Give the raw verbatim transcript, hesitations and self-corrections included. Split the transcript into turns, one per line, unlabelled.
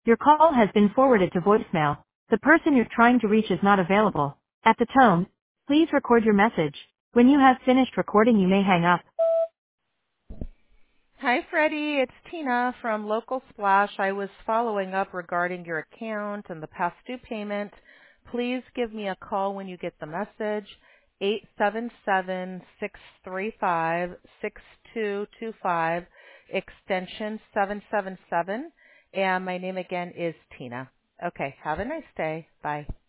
Your call has been forwarded to voicemail. The person you're trying to reach is not available. At the tone, please record your message. When you have finished recording, you may hang up.
Hi, Freddie. It's Tina from Local Splash. I was following up regarding your account and the past due payment. Please give me a call when you get the message, eight seven seven, six three five, six two two five, extension seven seven seven, and my name again is Tina. Okay, have a nice day. Bye.